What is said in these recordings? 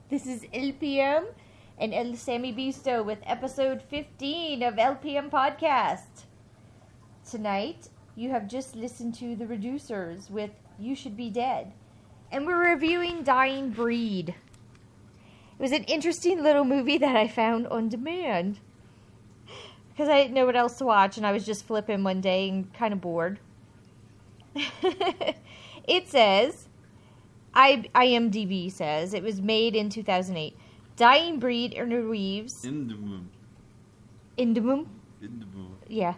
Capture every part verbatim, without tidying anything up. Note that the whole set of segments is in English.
This is L P M and El Sammy Bisto with episode fifteen of L P M Podcast. Tonight, you have just listened to The Reducers with You Should Be Dead. And we're reviewing Dying Breed. It was an interesting little movie that I found on demand. Because I didn't know what else to watch, and I was just flipping one day and kind of bored. It says, I, IMDb says, it was made in two thousand eight. Dying Breed interweaves... Indemum. Indemum? Indemum. Yeah.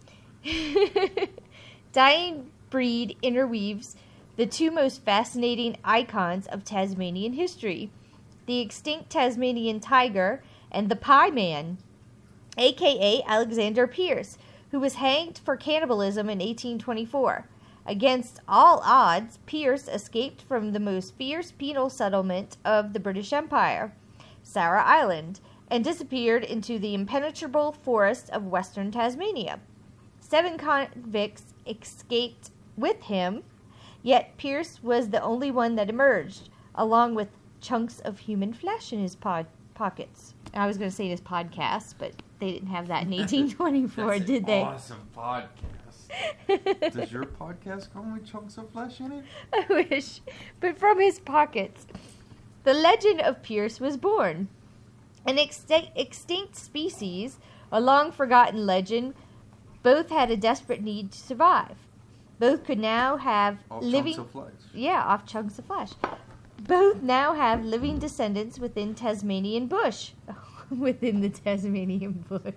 Dying Breed interweaves the two most fascinating icons of Tasmanian history. The extinct Tasmanian tiger and the Pie Man, a k a. Alexander Pierce, who was hanged for cannibalism in eighteen twenty-four. Against all odds, Pierce escaped from the most fierce penal settlement of the British Empire, Sarah Island, and disappeared into the impenetrable forest of western Tasmania. Seven convicts escaped with him, yet Pierce was the only one that emerged, along with chunks of human flesh in his pod- pockets. I was going to say his podcast, but they didn't have that in eighteen twenty-four, That's did an they? Awesome podcast. Does your podcast come with chunks of flesh in it? I wish. But from his pockets. The legend of Pierce was born. An extin- extinct species, a long-forgotten legend, both had a desperate need to survive. Both could now have Off living... chunks of flesh. Yeah, off chunks of flesh. Both now have living descendants within Tasmanian bush. Within the Tasmanian bush.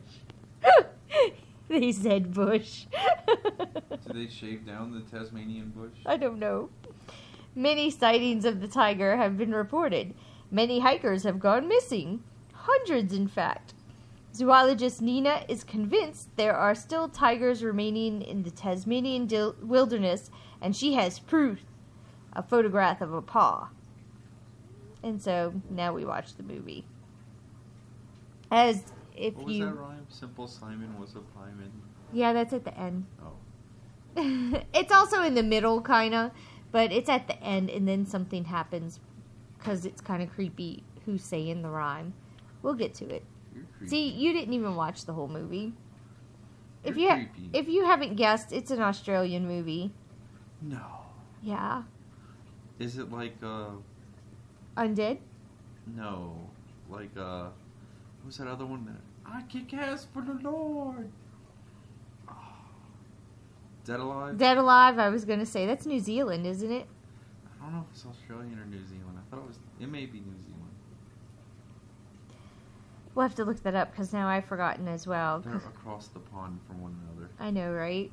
They said bush. Do they shave down the Tasmanian bush? I don't know. Many sightings of the tiger have been reported. Many hikers have gone missing. Hundreds, in fact. Zoologist Nina is convinced there are still tigers remaining in the Tasmanian dil- wilderness, and she has proof, a photograph of a paw. And so, now we watch the movie. As if what was you... that rhyme? Simple Simon was a pieman. Yeah, that's at the end. Oh. It's also in the middle, kind of, but it's at the end, and then something happens, because it's kind of creepy who's saying the rhyme. We'll get to it. You're creepy. See, you didn't even watch the whole movie. If You're you ha- creepy. if you haven't guessed, it's an Australian movie. No. Yeah. Is it like, uh... Undead? No. Like, uh... What's that other one? That I kick ass for the Lord. Oh. Dead Alive? Dead Alive, I was going to say. That's New Zealand, isn't it? I don't know if it's Australian or New Zealand. I thought it was... It may be New Zealand. We'll have to look that up, because now I've forgotten as well. They're across the pond from one another. I know, right?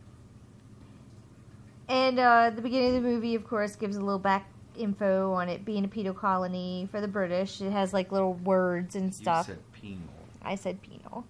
And uh, the beginning of the movie, of course, gives a little back info on it being a penal colony for the British. It has, like, little words and stuff. You said penal. I said penal.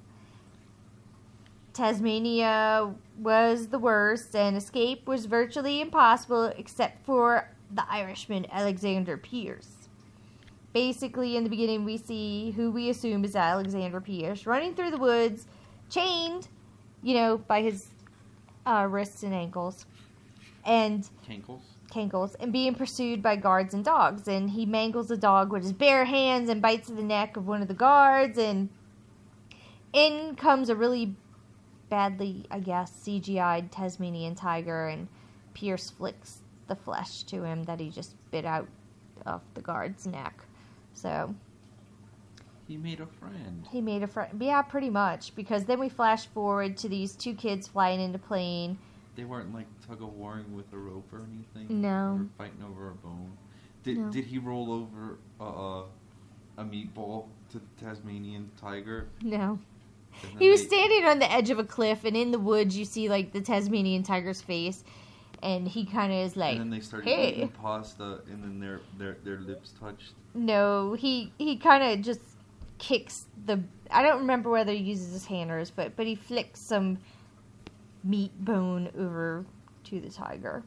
Tasmania was the worst, and escape was virtually impossible except for the Irishman Alexander Pierce. Basically, in the beginning, we see who we assume is Alexander Pierce running through the woods, chained, you know, by his uh, wrists and ankles, and Cankles? cankles, and being pursued by guards and dogs. And he mangles a dog with his bare hands and bites the neck of one of the guards, and in comes a really badly, I guess, C G I'd Tasmanian tiger, and Pierce flicks the flesh to him that he just bit out of the guard's neck. So He made a friend. he made a friend. Yeah, pretty much, because then we flash forward to these two kids flying into plane. They weren't like tug of warring with a rope or anything. No. Or fighting over a bone. Did No. Did he roll over uh, a meatball to the Tasmanian tiger? No. And then He was they- standing on the edge of a cliff, and in the woods you see, like, the Tasmanian tiger's face, and he kind of is like, And then they started hey. eating pasta, and then their their their lips touched. No, he, he kind of just kicks the... I don't remember whether he uses his hand or his foot, but he flicks some meat bone over to the tiger.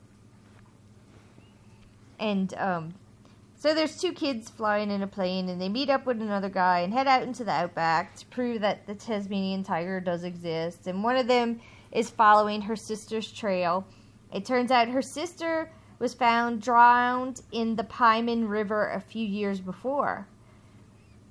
And, um... so there's two kids flying in a plane, and they meet up with another guy and head out into the outback to prove that the Tasmanian tiger does exist. And one of them is following her sister's trail. It turns out her sister was found drowned in the Pieman River a few years before.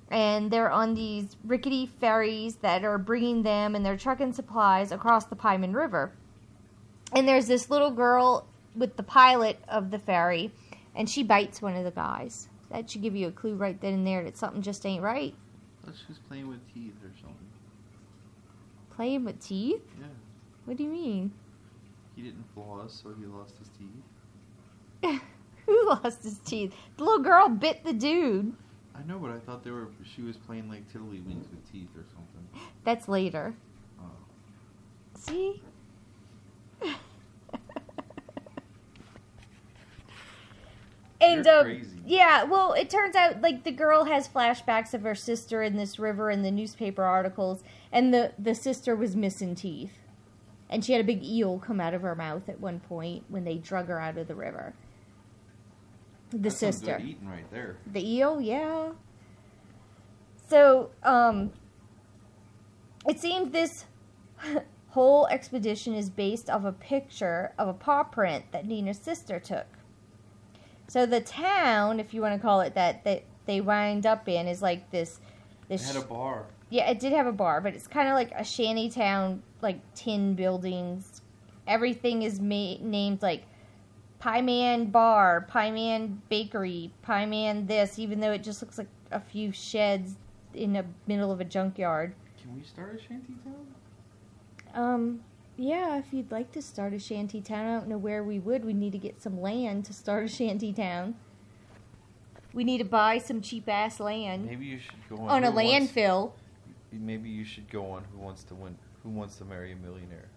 And they're on these rickety ferries that are bringing them and their trucking supplies across the Pieman River. And there's this little girl with the pilot of the ferry, and she bites one of the guys. That should give you a clue right then and there that something just ain't right. I thought she was playing with teeth or something. Playing with teeth? Yeah. What do you mean? He didn't floss, so he lost his teeth. Who lost his teeth? The little girl bit the dude. I know, but I thought they were. She was playing like tiddlywinks with teeth or something. That's later. Oh. See? And You're um, crazy. yeah, well, it turns out like the girl has flashbacks of her sister in this river in the newspaper articles, and the the sister was missing teeth, and she had a big eel come out of her mouth at one point when they drug her out of the river. The That's some sister, good eating right there. the eel, yeah. So, um, it seems this whole expedition is based off a picture of a paw print that Nina's sister took. So the town, if you want to call it that, that they wind up in is like this. They this had a bar. Yeah, it did have a bar, but it's kind of like a shanty town, like tin buildings. Everything is ma- named like Pie Man Bar, Pie Man Bakery, Pie Man this, even though it just looks like a few sheds in the middle of a junkyard. Can we start a shanty town? Um, yeah, if you'd like to start a shanty town, I don't know where we would. We need to get some land to start a shanty town. We need to buy some cheap ass land Maybe you should go on. on a Who Wants- landfill. Maybe you should go on Who Wants to Win? Who Wants to Marry a Millionaire?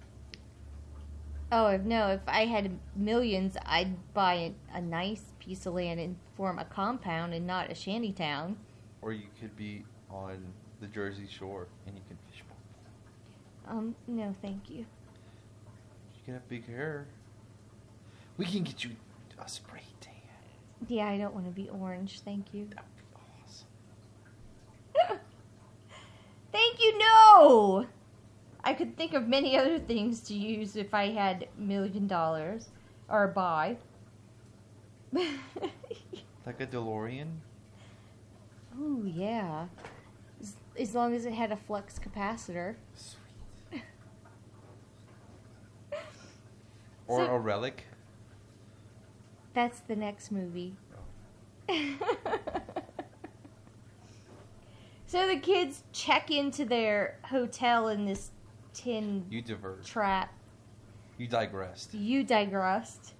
Oh, if no, if I had millions, I'd buy a, a nice piece of land and form a compound and not a shanty town. Or you could be on the Jersey Shore and you can fish. Um, no, thank you. You can have big hair. We can get you a spray tan. Yeah, I don't want to be orange, thank you. That'd be awesome. Thank you, no! I could think of many other things to use if I had a million dollars. Or buy. Like a DeLorean? Oh, yeah. As, as long as it had a flux capacitor. Sweet. Or So- a relic? That's the next movie. So the kids check into their hotel in this tin You diverge. trap. You digressed. You digressed.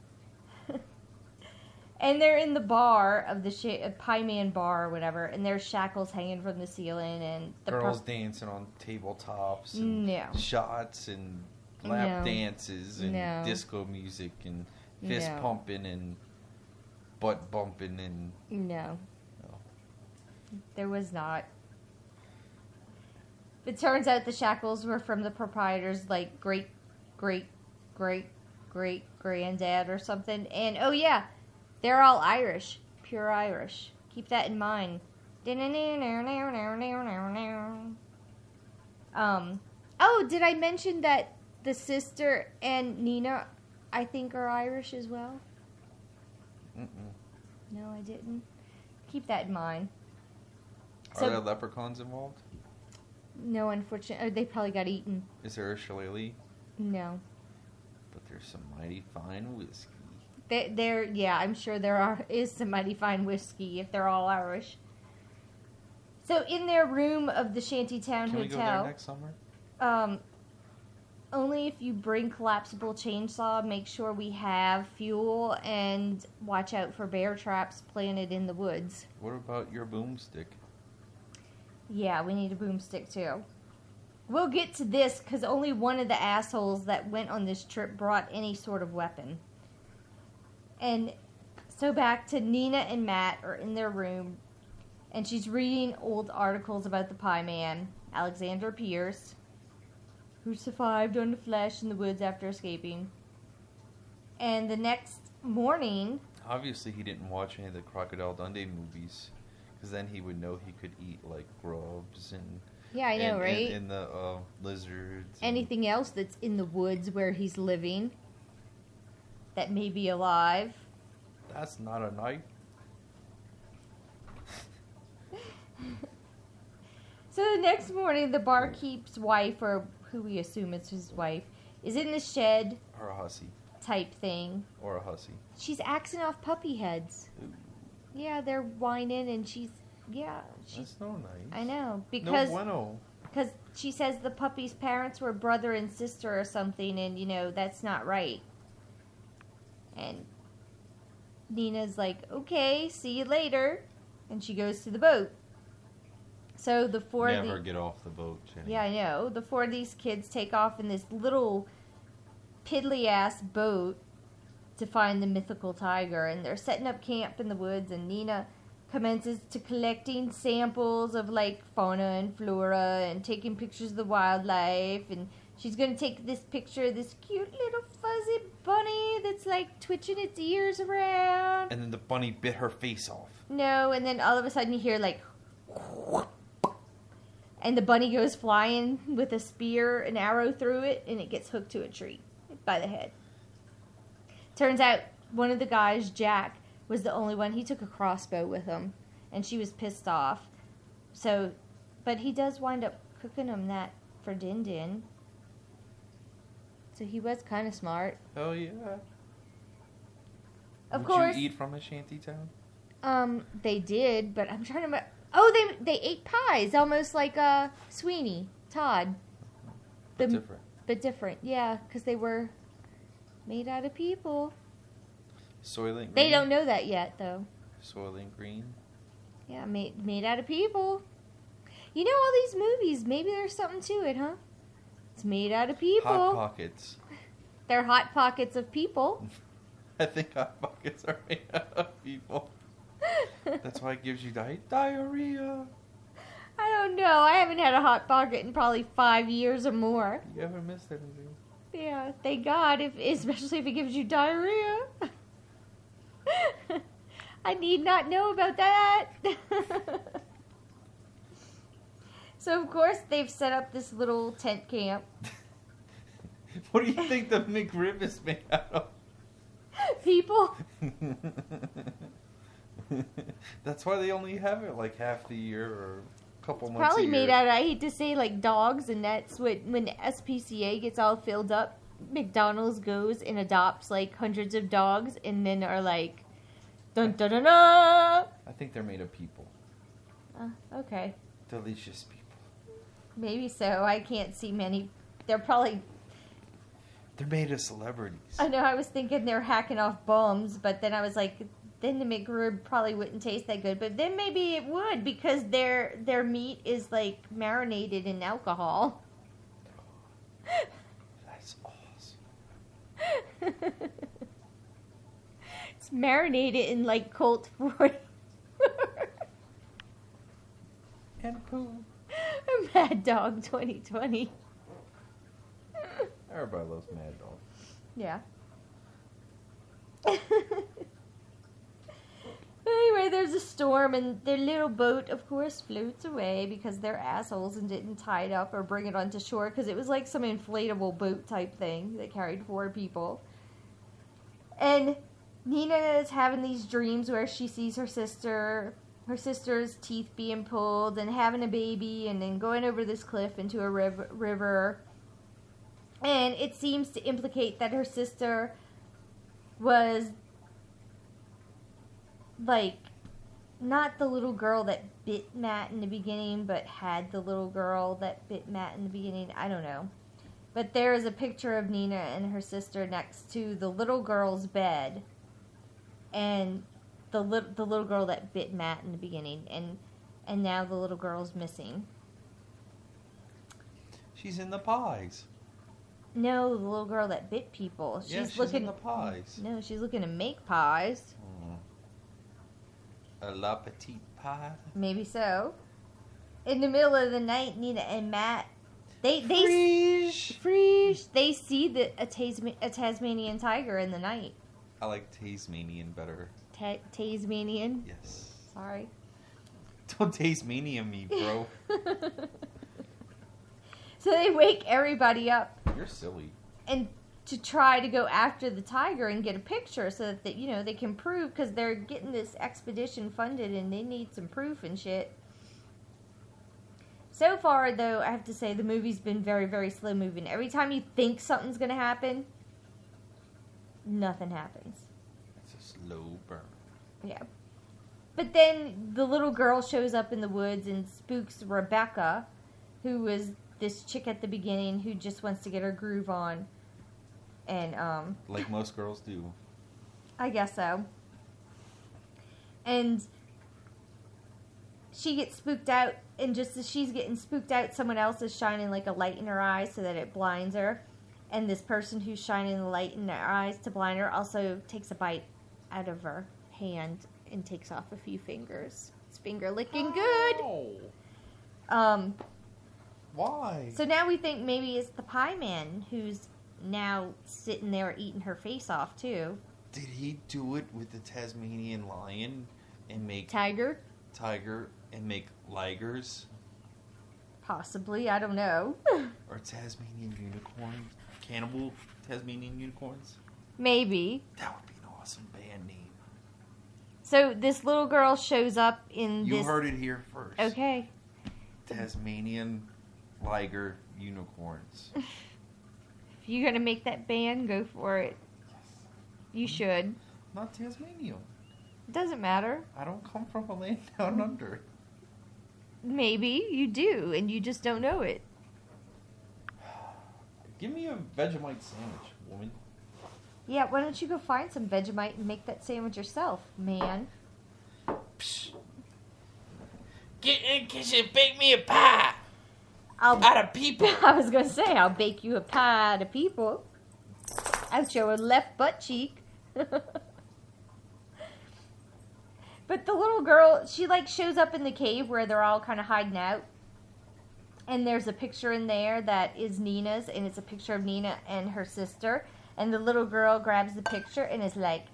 And they're in the bar of the sh- Pie Man bar or whatever, and there's shackles hanging from the ceiling, and the Girls per- dancing on tabletops and No. shots and lap No. dances and No. disco music and fist No. pumping and butt bumping and No. oh. There was not. It turns out the shackles were from the proprietor's, like, great, great, great, great granddad or something. And, oh yeah, they're all Irish. Pure Irish. Keep that in mind. Um, oh, did I mention that the sister and Nina, I think, are Irish as well? Mm-mm. No, I didn't. Keep that in mind. Are So- there leprechauns involved? No, unfortunately. Oh, they probably got eaten. Is there a shillelagh? No. But there's some mighty fine whiskey. They, there, yeah, I'm sure there are is some mighty fine whiskey if they're all Irish. So in their room of the Shantytown Can we go there Hotel, next summer? um, only if you bring collapsible chainsaw, make sure we have fuel and watch out for bear traps planted in the woods. What about your boomstick? Yeah, we need a boomstick too. We'll get to this because only one of the assholes that went on this trip brought any sort of weapon. And so back to Nina and Matt are in their room, and she's reading old articles about the Pie Man, Alexander Pierce, who survived on the flesh in the woods after escaping. And the next morning, Obviously, he didn't watch any of the Crocodile Dundee movies, because then he would know he could eat like grubs and yeah, I know, and, right? And, and the uh, lizards. and- Anything else that's in the woods where he's living that may be alive. That's not a knife. So the next morning, the barkeep's wife, or who we assume is his wife, is in the shed Or a hussy. type thing. Or a hussy. She's axing off puppy heads. Ooh, Yeah, they're whining, and she's yeah, she's. that's no nice. I know because No bueno. because she says the puppy's parents were brother and sister or something, and you know that's not right. And Nina's like, "Okay, see you later," and she goes to the boat. So the four of Never the, get off the boat, Jenny. yeah, I know. The four of these kids take off in this little piddly ass boat to find the mythical tiger, and they're setting up camp in the woods, and Nina commences to collecting samples of like fauna and flora and taking pictures of the wildlife, and she's going to take this picture of this cute little fuzzy bunny that's like twitching its ears around. And then the bunny bit her face off. No, and then all of a sudden you hear like and the bunny goes flying with a spear, an arrow through it, and it gets hooked to a tree by the head. Turns out one of the guys, Jack, was the only one. He took a crossbow with him, and she was pissed off. So, but he does wind up cooking him that for Din Din. So he was kind of smart. Oh, yeah. Of Would course. you eat from a shanty town? Um, they did, but I'm trying to remember. Oh, they they ate pies, almost like uh, Sweeney Todd. But The- different. But different, yeah, because they were made out of people. Soylent Green. They don't know that yet, though. Soylent Green. Yeah, made made out of people. You know all these movies. Maybe there's something to it, huh? It's made out of people. Hot Pockets. They're hot pockets of people. I think Hot Pockets are made out of people. That's why it gives you di- diarrhea. I don't know. I haven't had a hot pocket in probably five years or more. You haven't missed anything. Yeah, thank God. If especially if it gives you diarrhea. I need not know about that. So of course they've set up this little tent camp. What do you think the McRib is made out of? People. That's why they only have it like half the year or a couple months Probably a year. made out of, I hate to say, like dogs, and that's what, when the S P C A gets all filled up, McDonald's goes and adopts like hundreds of dogs, and then are like, dun dun dun dun. I think they're made of people. Uh, okay, Delicious people. maybe so. I can't see many. They're probably. They're made of celebrities. I know. I was thinking they're hacking off bums, but then I was like, then the McRib probably wouldn't taste that good. But then maybe it would, because their their meat is like marinated in alcohol. That's awesome. It's marinated in like Colt forty. And poo. Mad Dog twenty twenty. Everybody loves Mad Dog. Yeah. Anyway, there's a storm, and their little boat, of course, floats away because they're assholes and didn't tie it up or bring it onto shore, because it was like some inflatable boat type thing that carried four people. And Nina is having these dreams where she sees her sister, her sister's teeth being pulled, and having a baby, and then going over this cliff into a riv- river. And it seems to implicate that her sister was, like, not the little girl that bit Matt in the beginning, but had the little girl that bit Matt in the beginning. I don't know. But there is a picture of Nina and her sister next to the little girl's bed. And the, li- the little girl that bit Matt in the beginning. And, and now the little girl's missing. She's in the pies. No, the little girl that bit people. She's, yeah, she's looking in the pies. No, she's looking to make pies. Mm. A la petite pie. Maybe so. In the middle of the night, Nina and Matt, they they Freeze. freeze. They see the a, Tasma, a Tasmanian tiger in the night. I like Tasmanian better. Ta- Tasmanian. Yes. Sorry. Don't Tasmania me, bro. So they wake everybody up You're silly. and to try to go after the tiger and get a picture so that they, you know they can prove, because they're getting this expedition funded and they need some proof and shit. So far, though, I have to say the movie's been very, very slow moving. Every time you think something's going to happen, nothing happens. It's a slow burn. Yeah. But then the little girl shows up in the woods and spooks Rebecca, who was this chick at the beginning who just wants to get her groove on. And, um... like most girls do. I guess so. And she gets spooked out, and just as she's getting spooked out, someone else is shining like a light in her eyes so that it blinds her. And this person who's shining the light in her eyes to blind her also takes a bite out of her hand and takes off a few fingers. It's finger licking good. Oh. Um, Why? so now we think maybe it's the Pie Man who's now sitting there eating her face off too. Did he do it with the Tasmanian lion and make Tiger? tiger and make ligers Possibly, I don't know. or Tasmanian unicorns? Cannibal Tasmanian unicorns? Maybe. That would be an awesome band name. So this little girl shows up in You this... heard it here first. Okay. Tasmanian liger unicorns. If you're going to make that band, go for it. You should. Not Tasmania. It doesn't matter. I don't come from a land down under. Maybe you do, and you just don't know it. Give me a Vegemite sandwich, woman. Yeah, why don't you go find some Vegemite and make that sandwich yourself, man? Psh. Get in the kitchen, bake me a pie. I'll, Out of people. I was going to say, I'll bake you a pie to people. I'll show her left butt cheek. But the little girl, she like shows up in the cave where they're all kind of hiding out. And there's a picture in there that is Nina's, and it's a picture of Nina and her sister. And the little girl grabs the picture and is like,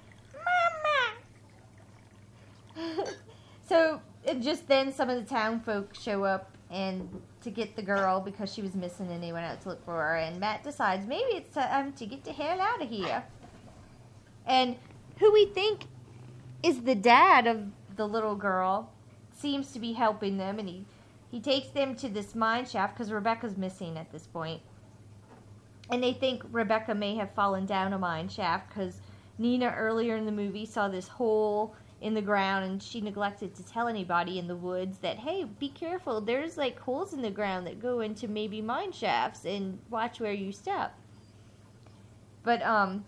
Mama! So it just then some of the town folk show up and to get the girl because she was missing and they went out to look for her. And Matt decides maybe it's time to get the hell out of here. And who we think is the dad of the little girl seems to be helping them, and he, he takes them to this mine shaft because Rebecca's missing at this point. And they think Rebecca may have fallen down a mine shaft because Nina earlier in the movie saw this hole in the ground and she neglected to tell anybody in the woods that, hey, be careful, there's like holes in the ground that go into maybe mine shafts and watch where you step. But um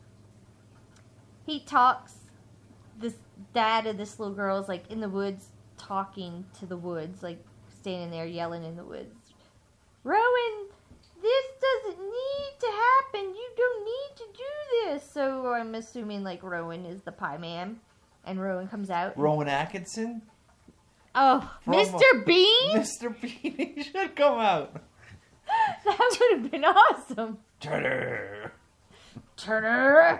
he talks, this dad of this little girl is like in the woods talking to the woods, like standing there yelling in the woods. Rowan, this doesn't need to happen. You don't need to do this. So I'm assuming like Rowan is the Pie Man. And Rowan comes out. Rowan Atkinson? Oh, From Mister Bean? Mister Bean, he should come out. That would have been awesome. Turner. Turner.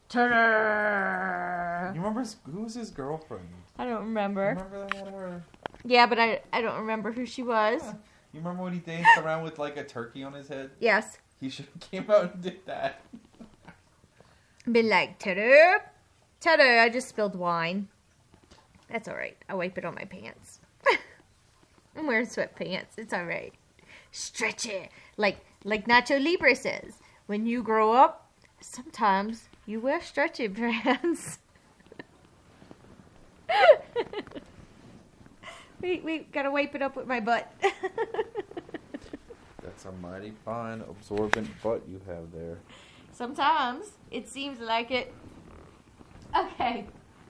Turner. You remember his, who was his girlfriend? I don't remember. Remember that her? Yeah, but I I don't remember who she was. Yeah. You remember when he danced around with like a turkey on his head? Yes. He should have came out and did that. Been like, ta-da. Ta-da, I just spilled wine. That's alright. I'll wipe it on my pants. I'm wearing sweatpants. It's alright. Stretch it. Like, like Nacho Libre says. When you grow up, sometimes you wear stretchy pants. we, we gotta wipe it up with my butt. That's a mighty fine, absorbent butt you have there. Sometimes. It seems like it. Okay.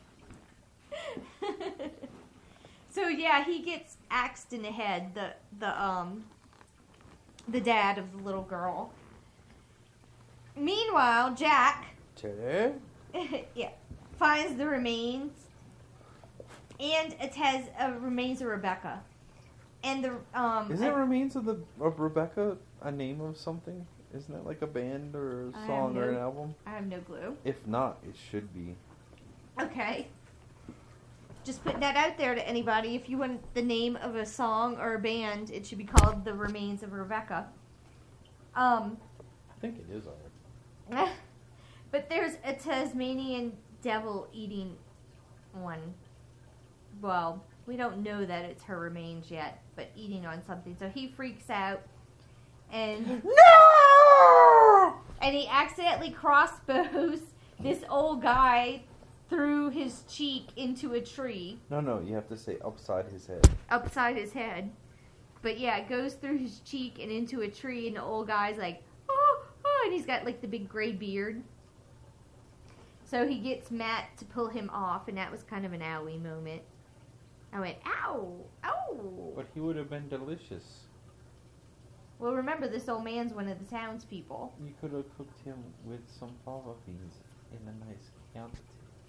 So yeah, he gets axed in the head, the the um the dad of the little girl. Meanwhile, Jack Today? yeah, finds the remains and it has uh, remains of Rebecca. And the um Isn't Remains of the of Rebecca a name of something? Isn't that like a band or a I have song or no- an album? I have no clue. If not, it should be. Okay. Just putting that out there to anybody. If you want the name of a song or a band, it should be called The Remains of Rebecca. Um, I think it is alright. but there's a Tasmanian devil eating one. well, we don't know that it's her remains yet, but eating on something. So he freaks out and No! and he accidentally crossbows this old guy through his cheek into a tree. No, no, you have to say upside his head. Upside his head. But yeah, it goes through his cheek and into a tree, and the old guy's like, oh, oh, and he's got like the big gray beard. So he gets Matt to pull him off, and that was kind of an owie moment. I went, ow, ow. But he would have been delicious. Well, remember, this old man's one of the townspeople. You could have cooked him with some fava beans in a nice quantity.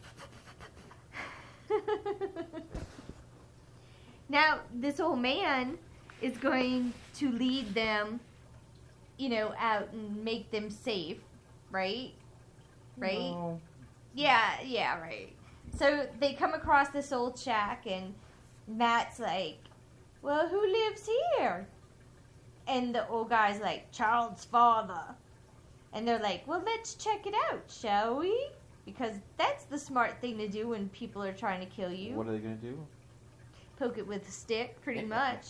Now, this old man is going to lead them, you know, out and make them safe, right? Right? No. Yeah, yeah, right. So they come across this old shack, and Matt's like, well, who lives here? And the old guy's like, Charles' father. And they're like, well, let's check it out, shall we? Because that's the smart thing to do when people are trying to kill you. What are they going to do? Poke it with a stick, pretty much.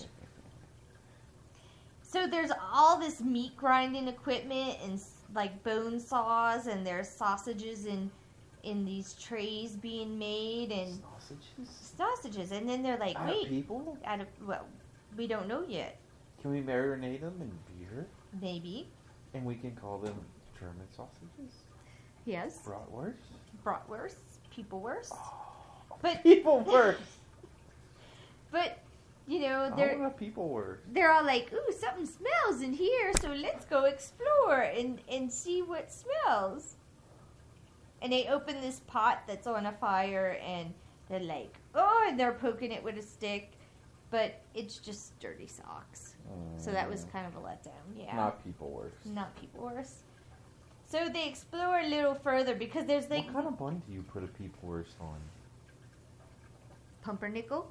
So there's all this meat grinding equipment and like bone saws, and there's sausages in in these trays being made, and Sausages? sausages. And then they're like, Out wait, of people? out of well, we don't know yet. Can we marinate them in beer? Maybe. And we can call them German sausages? Yes. Bratwurst? Bratwurst, peoplewurst. Oh, But peoplewurst! but you know I they're want a peoplewurst. they're all like, ooh, something smells in here, so let's go explore and and see what smells. And they open this pot that's on a fire, and they're like, oh, and they're poking it with a stick, but it's just dirty socks. Mm. So that was kind of a letdown. Yeah. Not peoplewurst. Not peoplewurst. So they explore a little further because there's like What kind of bun do you put a peoplewurst on? pumpernickel.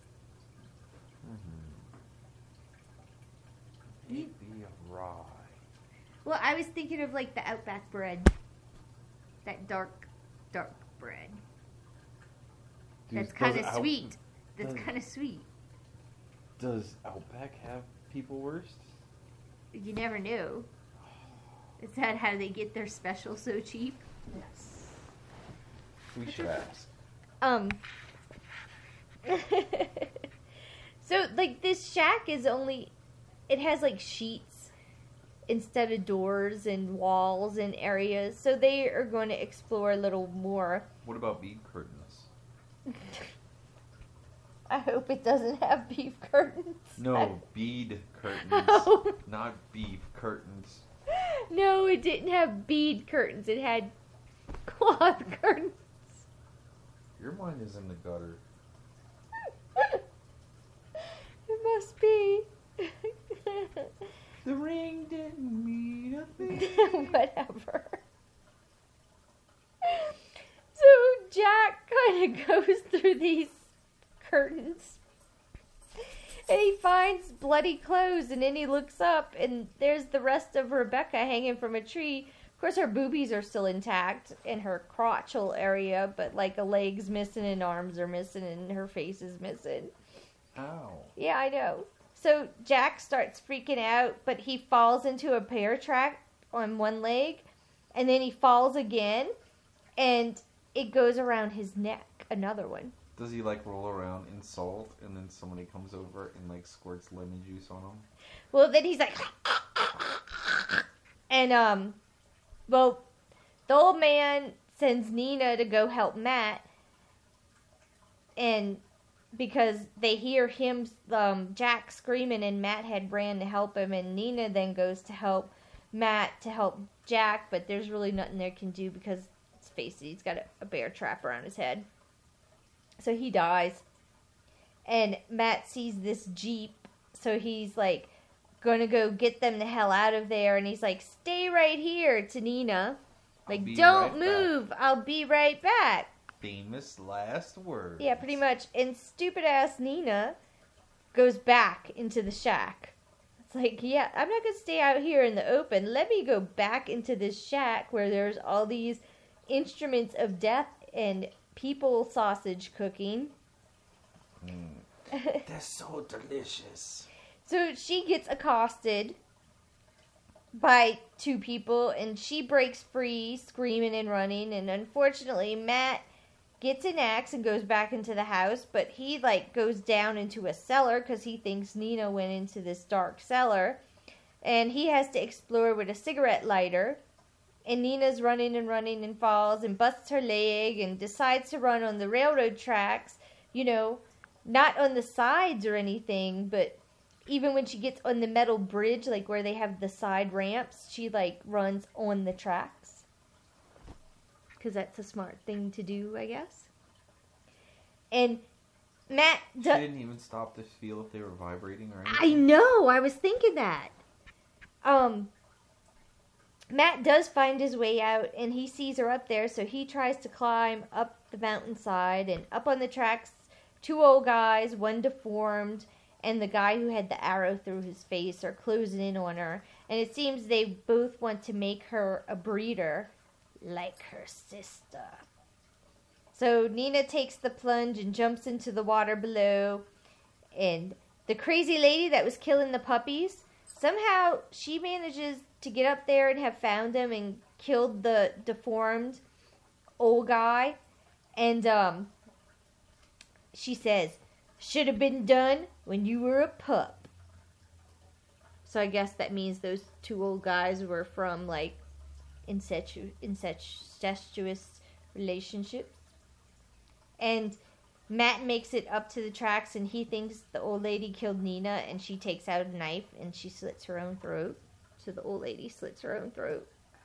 Mm-hmm. Maybe a rye. Well, I was thinking of like the Outback bread. That dark, dark bread. Dude, That's kind does of Out- sweet. That's does- kind of sweet. Does Outback have peoplewurst? You never knew. Is that how they get their special so cheap? Yes. We should ask. Um. So, like, this shack is only. It has, like, sheets instead of doors and walls and areas. So they are going to explore a little more. What about bead curtains? I hope it doesn't have beef curtains. No, bead curtains. Oh. Not beef curtains. No, it didn't have bead curtains. It had cloth curtains. Your mind is in the gutter. It must be. The ring didn't mean a thing. Whatever. So Jack kind of goes through these curtains. And he finds bloody clothes, and then he looks up, and there's the rest of Rebecca hanging from a tree. Of course, her boobies are still intact in her crotchal area, but like a leg's missing and arms are missing and her face is missing. Ow. Yeah, I know. So Jack starts freaking out, but he falls into a bear trap on one leg, and then he falls again, and it goes around his neck, another one. Does he like roll around in salt and then somebody comes over and like squirts lemon juice on him? Well, then he's like, and um, well, the old man sends Nina to go help Matt, and because they hear him, um, Jack screaming, and Matt had ran to help him, and Nina then goes to help Matt to help Jack, but there's really nothing they can do because, let's face it, he's got a, a bear trap around his head. So he dies, and Matt sees this Jeep, so he's like, gonna go get them the hell out of there, and he's like, stay right here to Nina. Like, be don't right move, I'll be right back. Famous last words. Yeah, pretty much. And stupid ass Nina goes back into the shack. It's like, yeah, I'm not gonna stay out here in the open. Let me go back into this shack where there's all these instruments of death and people sausage cooking. Mm. They're so delicious. So she gets accosted by two people, and she breaks free, screaming and running. And unfortunately, Matt gets an axe and goes back into the house, but he like goes down into a cellar because he thinks Nina went into this dark cellar, and he has to explore with a cigarette lighter. And Nina's running and running and falls and busts her leg and decides to run on the railroad tracks, you know, not on the sides or anything, but even when she gets on the metal bridge, like where they have the side ramps, she like runs on the tracks. Because that's a smart thing to do, I guess. And Matt... She do- didn't even stop to feel if they were vibrating or anything. I know, I was thinking that. Um... Matt does find his way out, and he sees her up there, so he tries to climb up the mountainside. And up on the tracks, two old guys, one deformed, and the guy who had the arrow through his face are closing in on her. And it seems they both want to make her a breeder, like her sister. So Nina takes the plunge and jumps into the water below. And the crazy lady that was killing the puppies, somehow she manages to get up there and have found him and killed the deformed old guy. And um, she says, should have been done when you were a pup. So I guess that means those two old guys were from like incestu- incestuous relationships. And Matt makes it up to the tracks, and he thinks the old lady killed Nina, and she takes out a knife and she slits her own throat. So the old lady slits her own throat.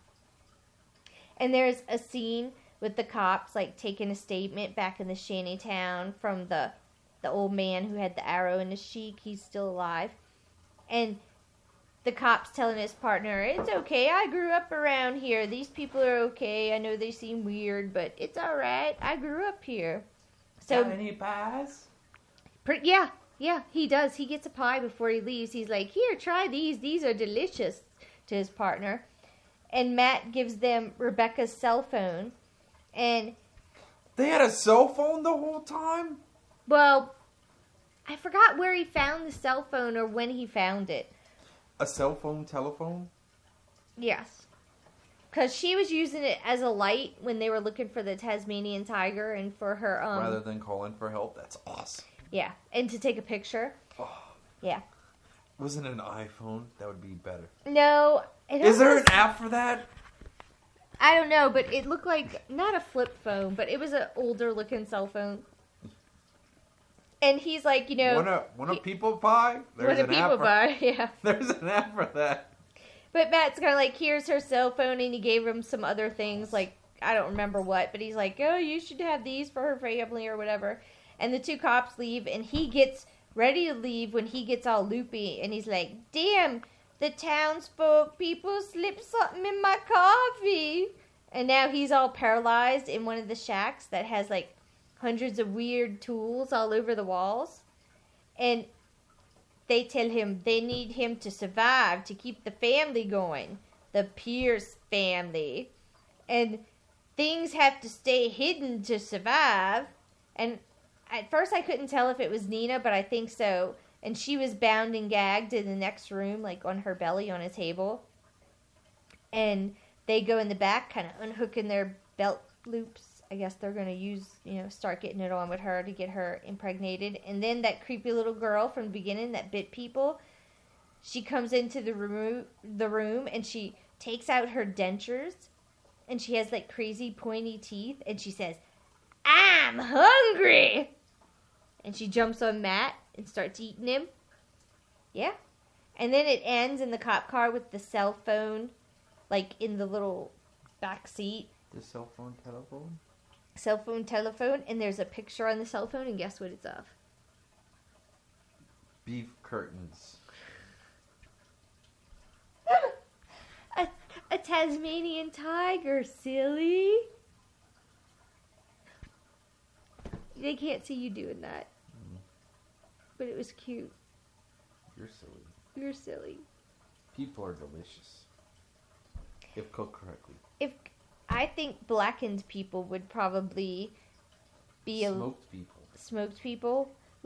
And there's a scene with the cops like taking a statement back in the shanty town from the the old man who had the arrow in his cheek. He's still alive. And the cop's telling his partner, it's okay, I grew up around here. These people are okay. I know they seem weird, but it's alright. I grew up here. So, got any pies? Pre- yeah, yeah, he does. He gets a pie before he leaves. He's like, here, try these. These are delicious, to his partner. And Matt gives them Rebecca's cell phone. And, They had a cell phone the whole time? well, I forgot where he found the cell phone or when he found it. A cell phone telephone? Yes. Because she was using it as a light when they were looking for the Tasmanian tiger and for her, um... Rather than calling for help? That's awesome. yeah, and to take a picture. Oh. Yeah. Wasn't it an iPhone? That would be better. No. It Is there an almost- app for that? I don't know, but it looked like, not a flip phone, but it was an older looking cell phone. And he's like, you know... Want a, want a people pie? There's What a an people app for, buy, yeah. There's an app for that. But Matt's kind of like, here's her cell phone, and he gave him some other things, like, I don't remember what, but he's like, oh, you should have these for her family or whatever. And the two cops leave, and he gets ready to leave when he gets all loopy, and he's like, damn, the townsfolk people slipped something in my coffee. And now he's all paralyzed in one of the shacks that has, like, hundreds of weird tools all over the walls. And they tell him they need him to survive, to keep the family going. The Pierce family. And things have to stay hidden to survive. And at first I couldn't tell if it was Nina, but I think so. And she was bound and gagged in the next room, like on her belly on a table. And they go in the back, kind of unhooking their belt loops. I guess they're going to use, you know, start getting it on with her to get her impregnated. And then that creepy little girl from the beginning that bit people, she comes into the room, the room and she takes out her dentures. And she has, like, crazy pointy teeth. And she says, I'm hungry! And she jumps on Matt and starts eating him. Yeah. And then it ends in the cop car with the cell phone, like, in the little back seat. The cell phone telephone? Cell phone telephone, and there's a picture on the cell phone, and guess what it's of? Beef curtains. a, a Tasmanian tiger, silly. They can't see you doing that. Mm. But it was cute. You're silly. You're silly. People are delicious. If cooked correctly. If I think blackened people would probably be Smoked people. Smoked people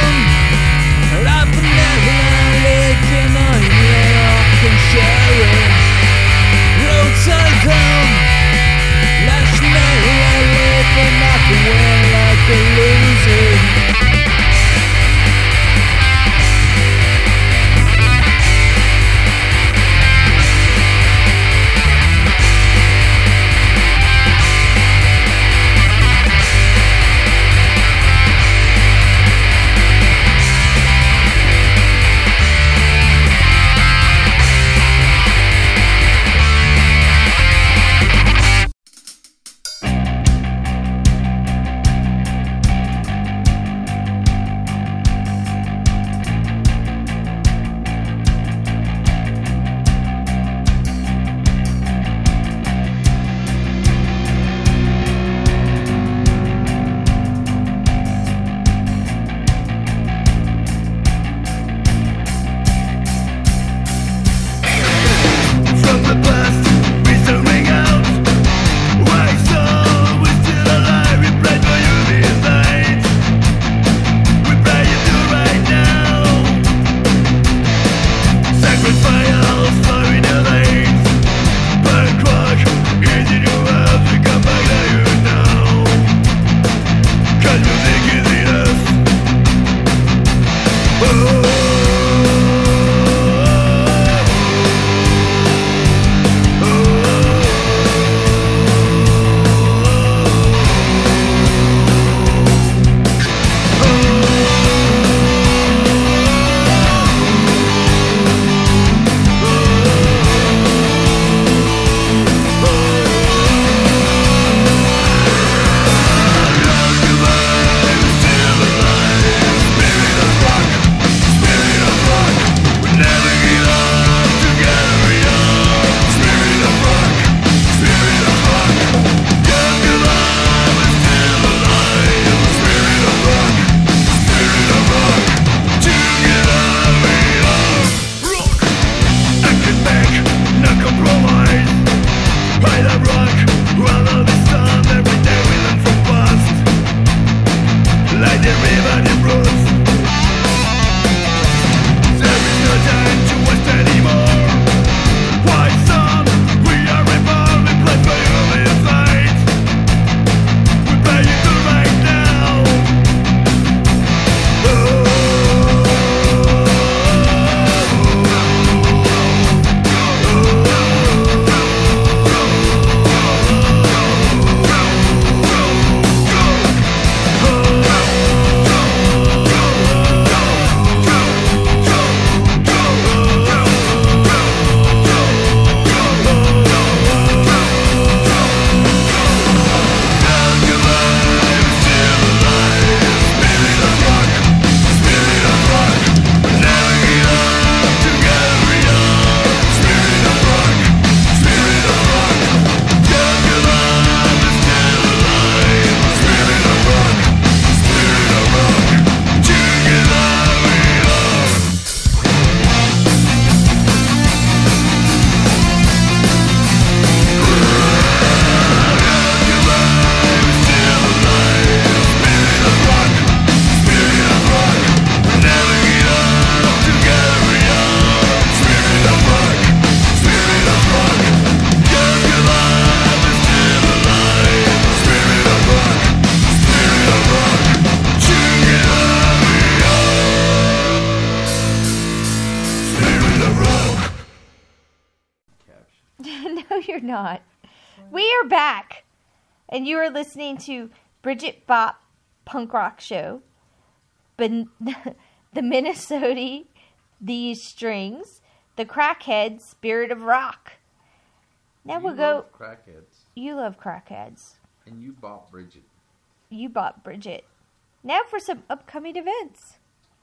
No, you're not. We are back. And you are listening to Bridget Bop Punk Rock Show. Ben- the Minnesota, These Strings, The Crackheads, Spirit of Rock. Now You we'll go. love crackheads. You love crackheads. And you bought Bridget. You bought Bridget. Now for some upcoming events.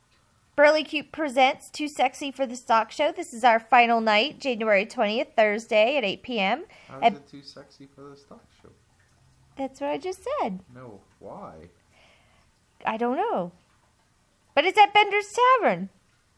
Burley Cute presents Too Sexy for the Stock Show. This is our final night, January twentieth, Thursday at eight p.m. How's At- it too sexy for the stock show? That's what I just said. No, why? I don't know. But it's at Bender's Tavern.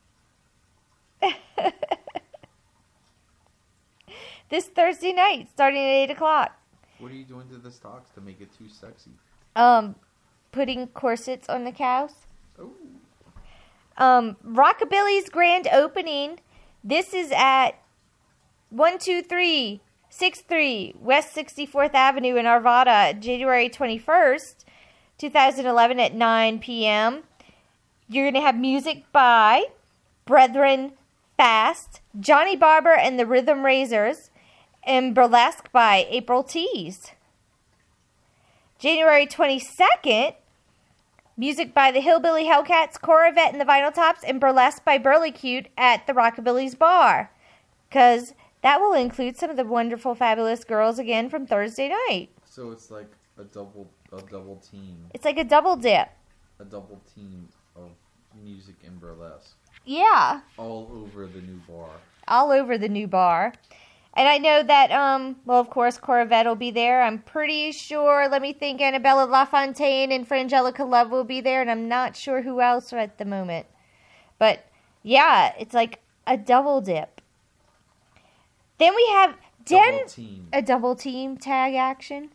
This Thursday night, starting at eight o'clock. What are you doing to the stocks to make it too sexy? Um, putting corsets on the cows. Oh, Um, Rockabilly's grand opening. This is at one two three six three West sixty-fourth Avenue in Arvada, January twenty-first, twenty eleven at nine p.m. You're going to have music by Brethren Fast, Johnny Barber and the Rhythm Raisers, and burlesque by April Tease. January twenty-second, music by the Hillbilly Hellcats, Corvette and the Vinyl Tops, and burlesque by Burley Cute at the Rockabilly's Bar. Because that will include some of the wonderful, fabulous girls again from Thursday night. so it's like a double, a double team, It's like a double dip. a double team of music and burlesque Yeah, all over the new bar. all over the new bar. And I know that, um, well, of course, Corvette will be there. I'm pretty sure, let me think, Annabella LaFontaine and Frangelica Love will be there, and I'm not sure who else at the moment. But, yeah, it's like a double dip. Then we have Den- Double team. a double team tag action.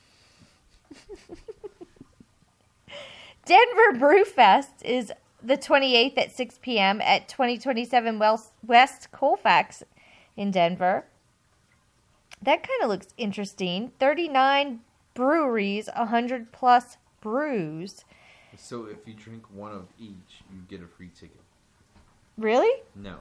Denver Brewfest is the twenty-eighth at six p.m. at twenty twenty-seven West Colfax in Denver. That kind of looks interesting. thirty-nine breweries, one hundred plus brews. So if you drink one of each, you get a free ticket. Really? No.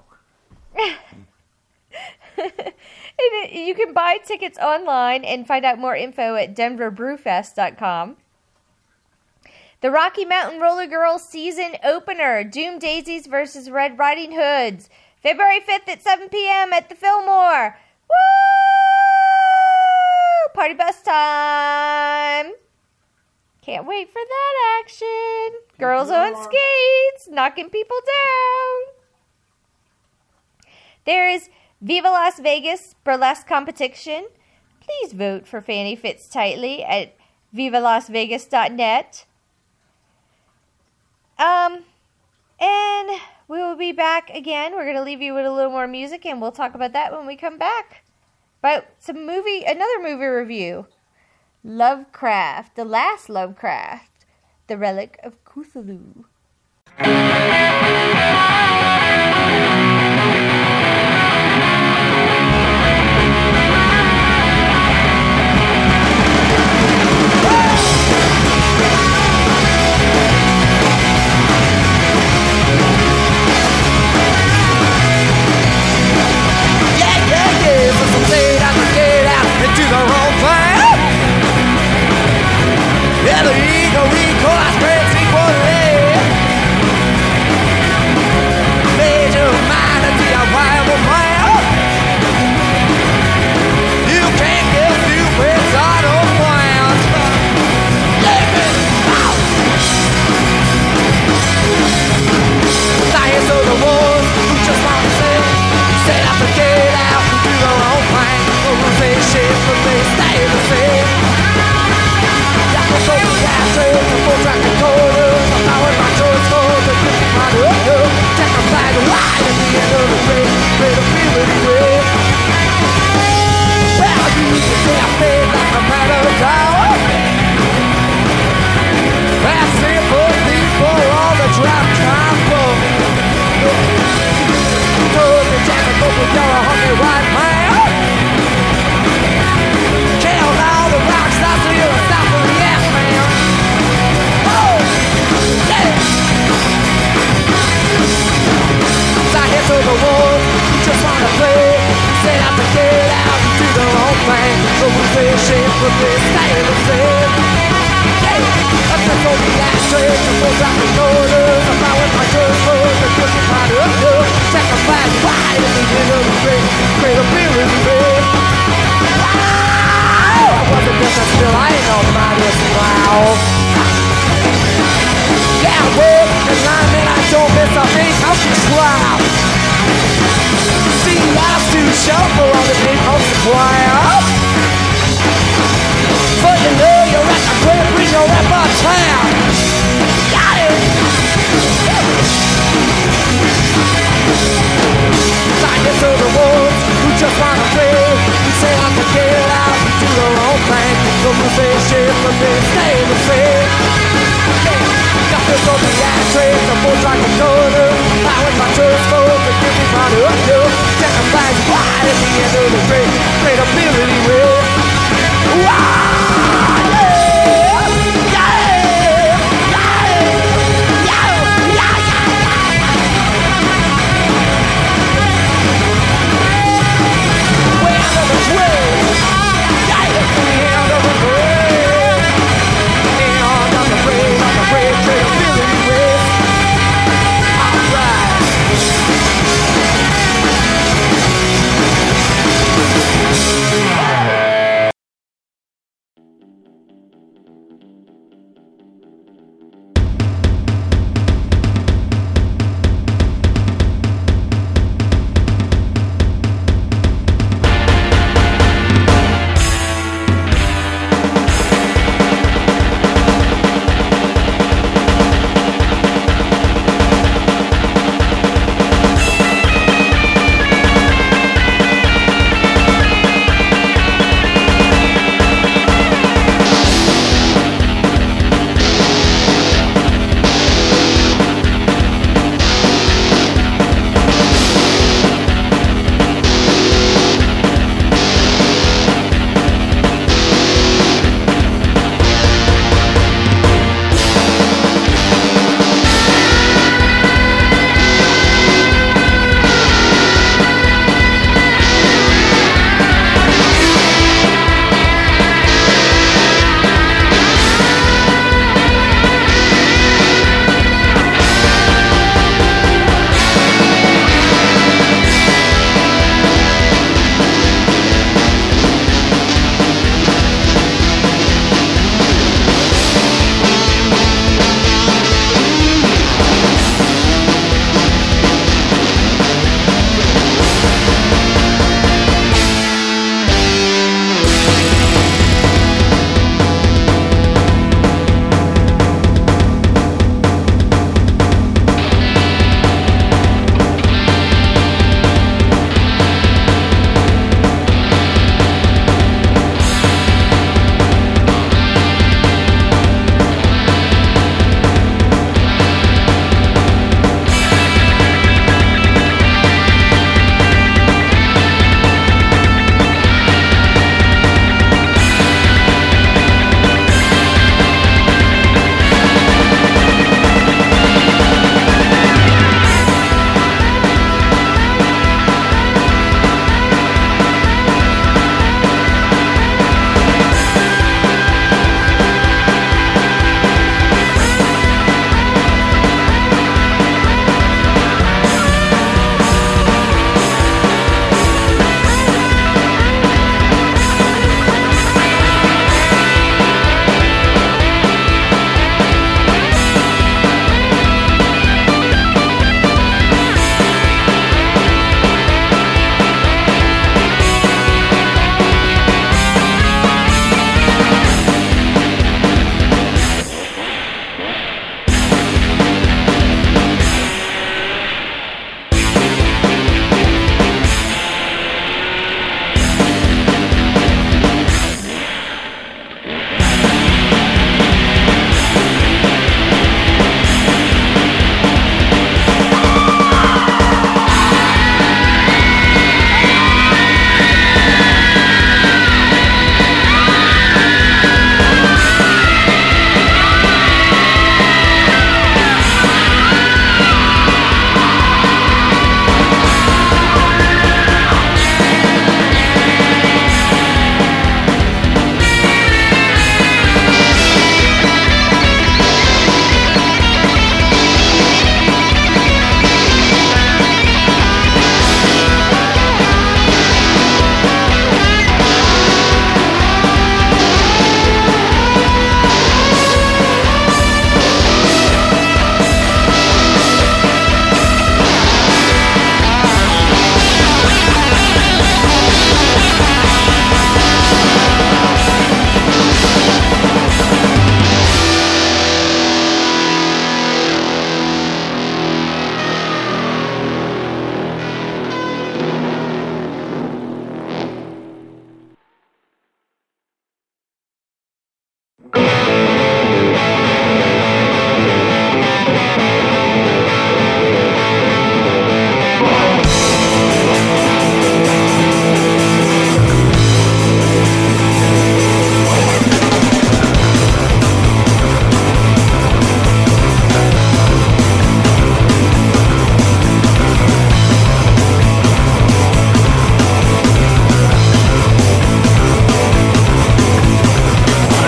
And it, you can buy tickets online and find out more info at denver brewfest dot com. The Rocky Mountain Roller Girls season opener, Doom Daisies versus Red Riding Hoods, February fifth at seven p.m. at the Fillmore. Woo! Party bus time. Can't wait for that action. Girls on skates, knocking people down. There is Viva Las Vegas burlesque competition. Please vote for Fanny Fits Tightly at viva las vegas dot net. Um, and we will be back again. We're going to leave you with a little more music, and we'll talk about that when we come back. But some movie, another movie review. Lovecraft, The Last Lovecraft, The Relic of Cthulhu. Yeah, the eagle, eagle, I spread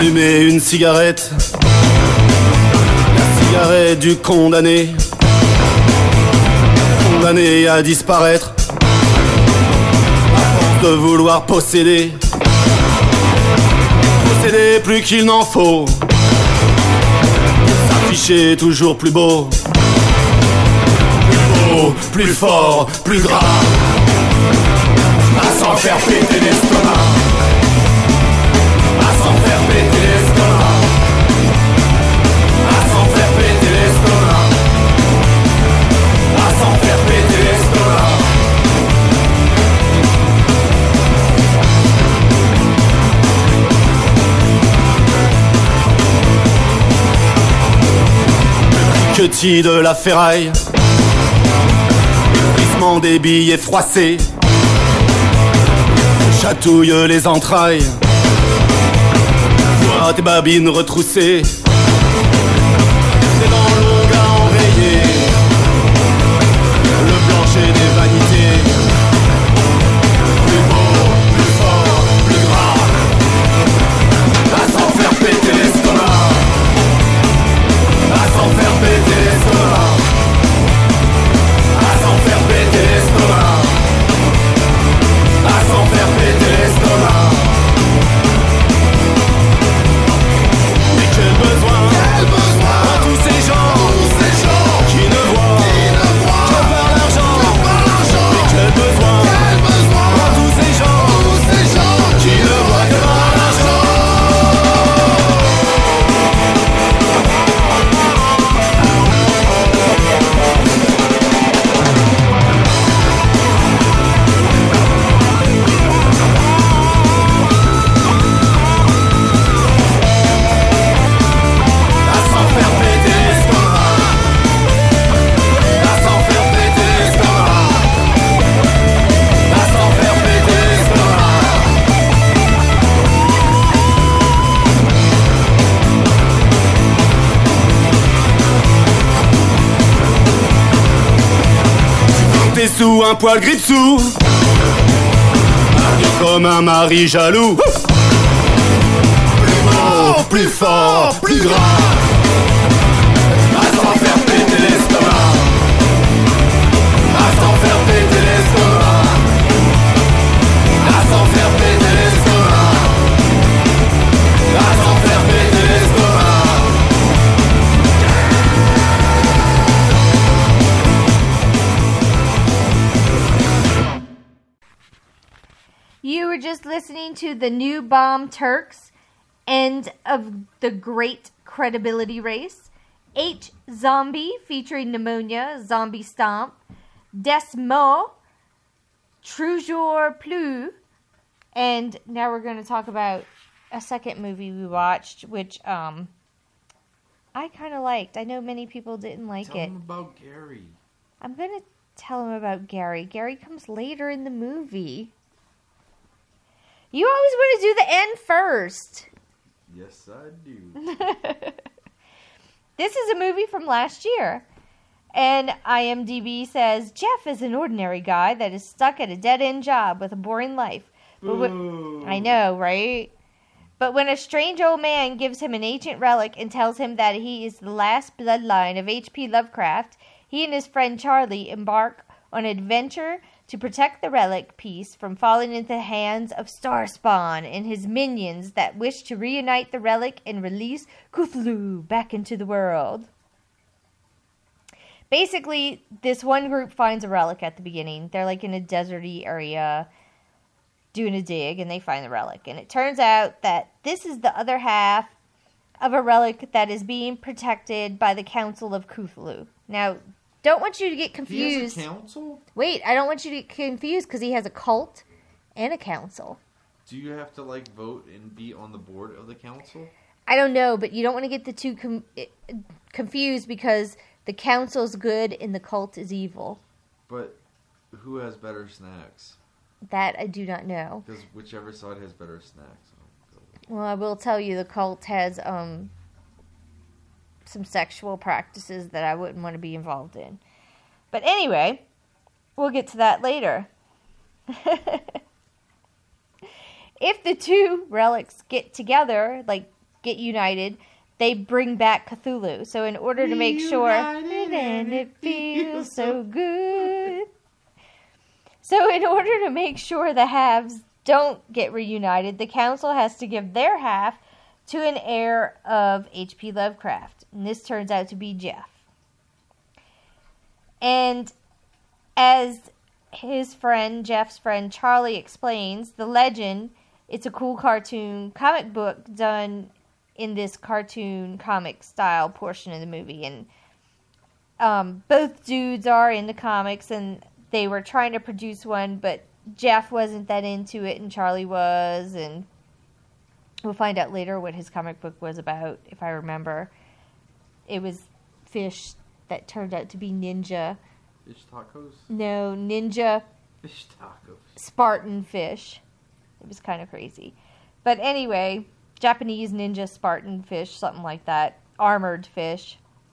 Allumer une cigarette, la cigarette du condamné, condamné à disparaître, à force de vouloir posséder, posséder plus qu'il n'en faut, s'afficher toujours plus beau, plus beau, plus fort, plus gras, à s'en faire péter l'estomac. À s'en faire péter l'estomac. À s'en faire péter l'estomac. À s'en faire péter l'estomac. Le cliquetis de la ferraille, le brisement des billets froissés chatouille les entrailles. Vois tes babines retroussées, tes dents longues à enrayer, le plancher des vanités. Plus beau, plus fort, plus gras, à s'en faire péter l'estomac. À s'en faire péter l'estomac. À s'en faire péter l'estomac. À s'en faire péter l'estomac. Mais quel besoin, quel besoin à tous ces gens, tous ces gens qui ne voient, qui ne voient que par l'argent, que par l'argent. Mais quel besoin, quel besoin à tous ces gens, tous ces gens qui ne voient que par l'argent. T'es sous un poil gripsou, comme un mari jaloux. Plus beau, plus fort, plus gras, à s'en faire péter l'estomac. À s'en faire péter l'estomac. À s'en faire péter l'estomac. À s'en faire péter l'estomac. You were just listening to the New Bomb Turks, End of the Great Credibility Race, H Zombie featuring Pneumonia, Zombie Stomp, Desmo, Toujours Plus, and now we're going to talk about a second movie we watched, which um I kind of liked. I know many people didn't like Tell it. him about Gary. I'm going to tell him about Gary. Gary comes later in the movie. You always want to do the end first. Yes, I do. This is a movie from last year. And IMDb says, Jeff is an ordinary guy that is stuck at a dead-end job with a boring life. But Boo. I know, right? But when a strange old man gives him an ancient relic and tells him that he is the last bloodline of H P Lovecraft, he and his friend Charlie embark on an adventure to protect the relic piece from falling into the hands of Starspawn and his minions that wish to reunite the relic and release Cthulhu back into the world. Basically, this one group finds a relic at the beginning. They're like in a deserty area doing a dig, and they find the relic. And it turns out that this is the other half of a relic that is being protected by the Council of Cthulhu. Now, don't want you to get confused. He has a council? Wait, I don't want you to get confused because he has a cult and a council. Do you have to, like, vote and be on the board of the council? I don't know, but you don't want to get the two com- confused because the council's good and the cult is evil. But who has better snacks? That I do not know. Because whichever side has better snacks. Well, I will tell you the cult has um some sexual practices that I wouldn't want to be involved in. But anyway, we'll get to that later. If the two relics get together, like get united, they bring back Cthulhu. So in order to make sure, and it feels so good. So in order to make sure the halves don't get reunited, the council has to give their half to an heir of H P Lovecraft. And this turns out to be Jeff. And as his friend, Jeff's friend Charlie explains, the legend, it's a cool cartoon comic book done in this cartoon comic style portion of the movie. And um, both dudes are into comics, and they were trying to produce one, but Jeff wasn't that into it, and Charlie was, and we'll find out later what his comic book was about, if I remember. It was fish that turned out to be ninja. Fish tacos? No, ninja Fish tacos. Spartan fish. It was kind of crazy. But anyway, Japanese ninja Spartan fish, something like that. Armored fish.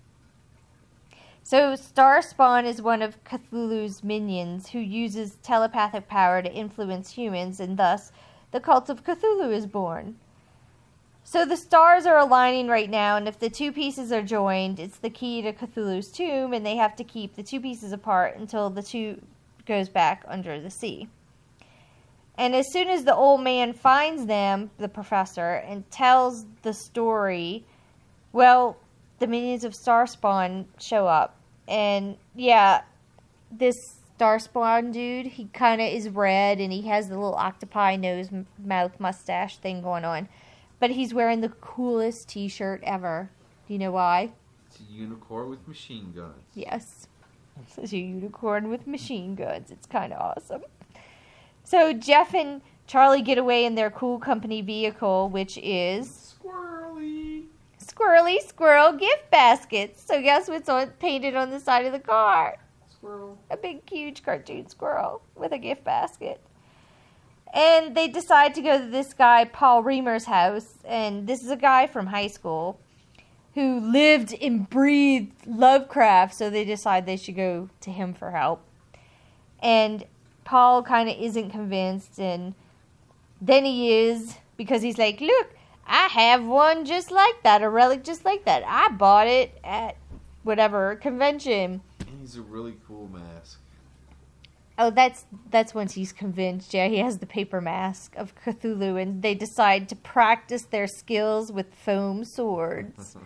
So Starspawn is one of Cthulhu's minions who uses telepathic power to influence humans, and thus the cult of Cthulhu is born. So the stars are aligning right now, and if the two pieces are joined, it's the key to Cthulhu's tomb, and they have to keep the two pieces apart until the two goes back under the sea. And as soon as the old man finds them, the professor, and tells the story, well, the minions of Starspawn show up. And yeah, this Starspawn dude, he kind of is red, and he has the little octopi nose, m- mouth, mustache thing going on. But he's wearing the coolest t-shirt ever. Do you know why? It's a unicorn with machine guns. Yes. It's a unicorn with machine guns. It's kind of awesome. So Jeff and Charlie get away in their cool company vehicle, which is Squirrely. Squirrely Squirrel gift baskets. So guess what's on, painted on the side of the car? Squirrel. A big, huge cartoon squirrel with a gift basket. And they decide to go to this guy, Paul Reamer's house. And this is a guy from high school who lived and breathed Lovecraft. So they decide they should go to him for help. And Paul kind of isn't convinced. And then he is, because he's like, look, I have one just like that, a relic just like that. I bought it at whatever convention. And he's a really cool mask. Oh, that's that's once he's convinced. Yeah, he has the paper mask of Cthulhu, and they decide to practice their skills with foam swords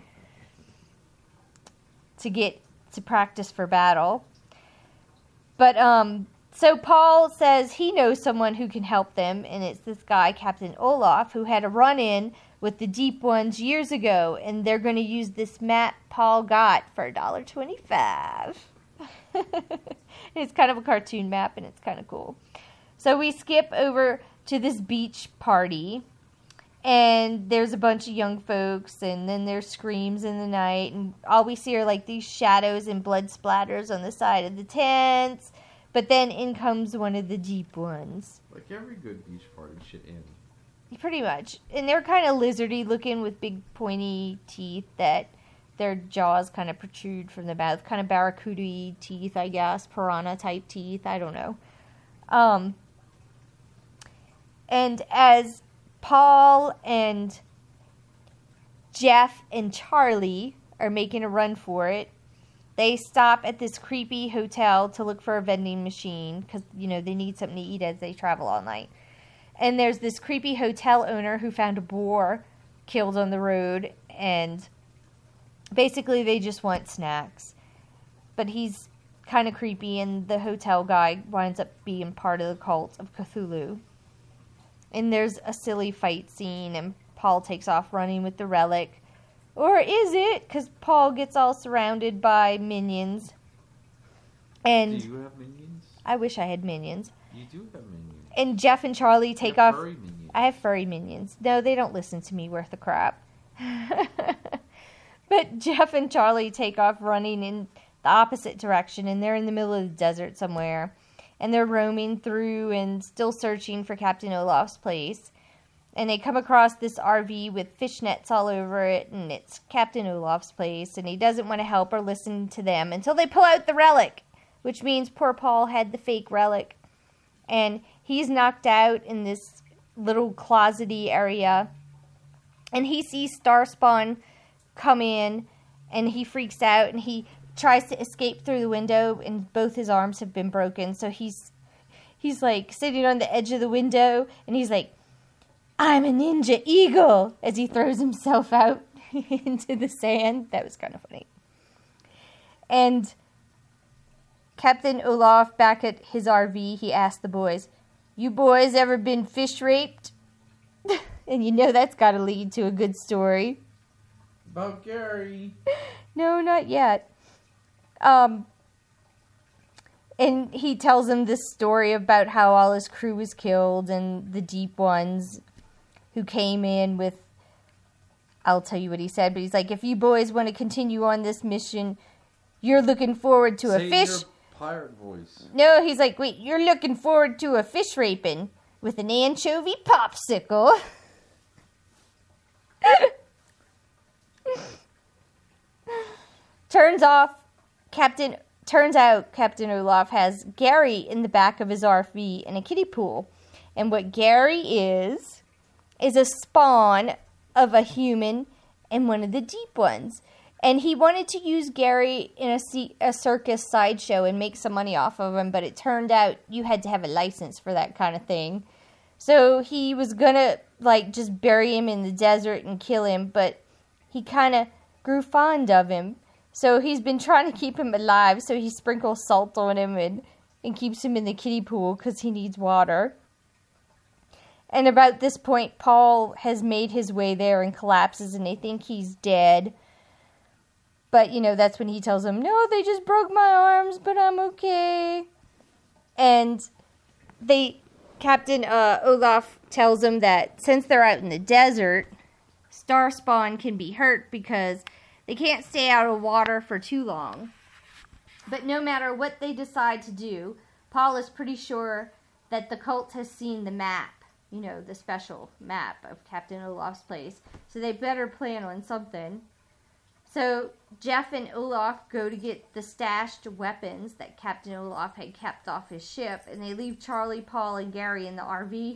to get to practice for battle. But um, so Paul says he knows someone who can help them, and it's this guy, Captain Olaf, who had a run-in with the Deep Ones years ago, and they're going to use this map Paul got for one dollar twenty-five. It's kind of a cartoon map, and it's kind of cool. So we skip over to this beach party, and there's a bunch of young folks, and then there's screams in the night, and all we see are like these shadows and blood splatters on the side of the tents. But then in comes one of the Deep Ones. Like every good beach party should end. Pretty much. And they're kind of lizardy looking with big pointy teeth that their jaws kind of protrude from the mouth. Kind of barracuda teeth, I guess. Piranha type teeth. I don't know. Um, and as Paul and Jeff and Charlie are making a run for it, they stop at this creepy hotel to look for a vending machine because, you know, they need something to eat as they travel all night. And there's this creepy hotel owner who found a boar killed on the road, and basically they just want snacks. But he's kind of creepy, and the hotel guy winds up being part of the cult of Cthulhu. And there's a silly fight scene, and Paul takes off running with the relic. Or is it? Because Paul gets all surrounded by minions. And Do you have minions? I wish I had minions. You do have minions. And Jeff and Charlie take You have off. furry minions. I have furry minions. No, they don't listen to me worth a crap. But Jeff and Charlie take off running in the opposite direction, and they're in the middle of the desert somewhere. And they're roaming through and still searching for Captain Olaf's place. And they come across this R V with fishnets all over it, and it's Captain Olaf's place, and he doesn't want to help or listen to them until they pull out the relic, which means poor Paul had the fake relic. And he's knocked out in this little closety area, And he sees Starspawn come in, and he freaks out, and he tries to escape through the window, and both his arms have been broken. So he's he's like sitting on the edge of the window, and he's like, "I'm a ninja eagle," as he throws himself out into the sand. That was kind of funny. And Captain Olaf, back at his R V, he asked the boys, "You boys ever been fish raped?" And you know that's got to lead to a good story. About Gary. No, not yet. Um, and he tells them this story about how all his crew was killed and the Deep Ones who came in with... I'll tell you what he said, but he's like, if you boys want to continue on this mission, you're looking forward to Say a fish... your pirate voice. No, he's like, wait, you're looking forward to a fish raping with an anchovy popsicle. Turns off, Captain... Turns out Captain Olaf has Gary in the back of his R V in a kiddie pool. And what Gary is, is a spawn of a human and one of the Deep Ones. And he wanted to use Gary in a, c- a circus sideshow and make some money off of him, but it turned out you had to have a license for that kind of thing. So he was gonna, like, just bury him in the desert and kill him, but he kind of grew fond of him. So he's been trying to keep him alive, so he sprinkles salt on him and, and keeps him in the kiddie pool because he needs water. And about this point, Paul has made his way there and collapses, and they think he's dead. But, you know, that's when he tells them, no, they just broke my arms, but I'm okay. And they, Captain uh, Olaf tells them that since they're out in the desert, Starspawn can be hurt because they can't stay out of water for too long. But no matter what they decide to do, Paul is pretty sure that the cult has seen the map, you know, the special map of Captain Olaf's place. So they better plan on something. So Jeff and Olaf go to get the stashed weapons that Captain Olaf had kept off his ship, and they leave Charlie, Paul, and Gary in the R V.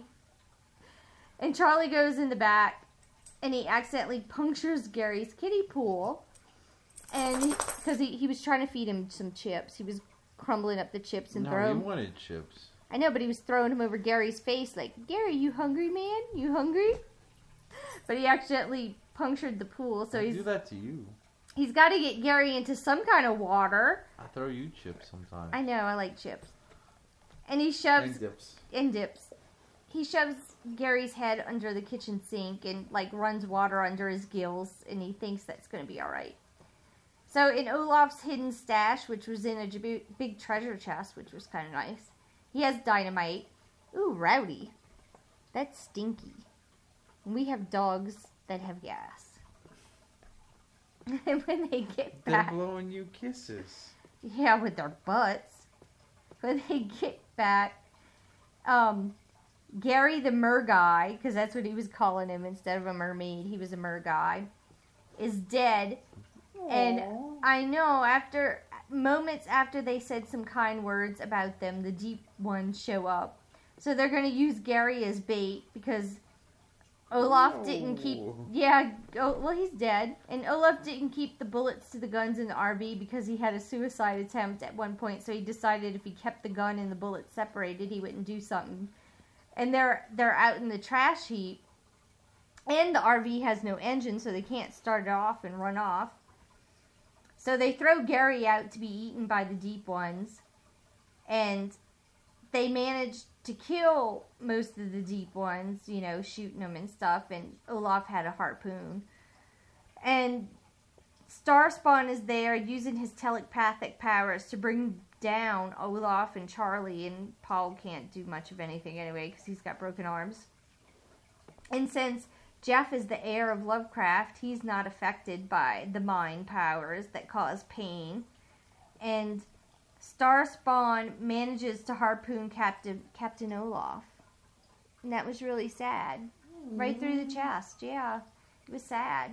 And Charlie goes in the back, and he accidentally punctures Gary's kiddie pool, and because he, he, he was trying to feed him some chips. He was crumbling up the chips and No, throwing he them. wanted chips. I know, but he was throwing them over Gary's face like, Gary, you hungry, man? You hungry? But he accidentally punctured the pool, so I he's do that to you. he's got to get Gary into some kind of water. I throw you chips sometimes. I know, I like chips. And he shoves... And dips. And dips. He shoves Gary's head under the kitchen sink and, like, runs water under his gills, and he thinks that's going to be alright. So, in Olaf's hidden stash, which was in a j- big treasure chest, which was kind of nice, he has dynamite. Ooh, rowdy. That's stinky. And we have dogs that have gas. And when they get They're back... blowing you kisses. Yeah, with their butts. When they get back, um... Gary the mer guy, because that's what he was calling him instead of a mermaid, he was a mer guy, is dead. Aww. And I know, after moments after they said some kind words about them, the Deep Ones show up. So they're going to use Gary as bait because Olaf oh. didn't keep... Yeah, oh, well, he's dead. And Olaf didn't keep the bullets to the guns in the R V because he had a suicide attempt at one point, so he decided if he kept the gun and the bullets separated, he wouldn't do something. And they're they're out in the trash heap. And the R V has no engine, so they can't start it off and run off. So they throw Gary out to be eaten by the Deep Ones. And they manage to kill most of the Deep Ones, you know, shooting them and stuff. And Olaf had a harpoon. And Starspawn is there using his telepathic powers to bring down Olaf and Charlie, and Paul can't do much of anything anyway because he's got broken arms. And since Jeff is the heir of Lovecraft, he's not affected by the mind powers that cause pain. And Starspawn manages to harpoon Captain Captain Olaf. And that was really sad. Mm. Right through the chest, yeah. It was sad.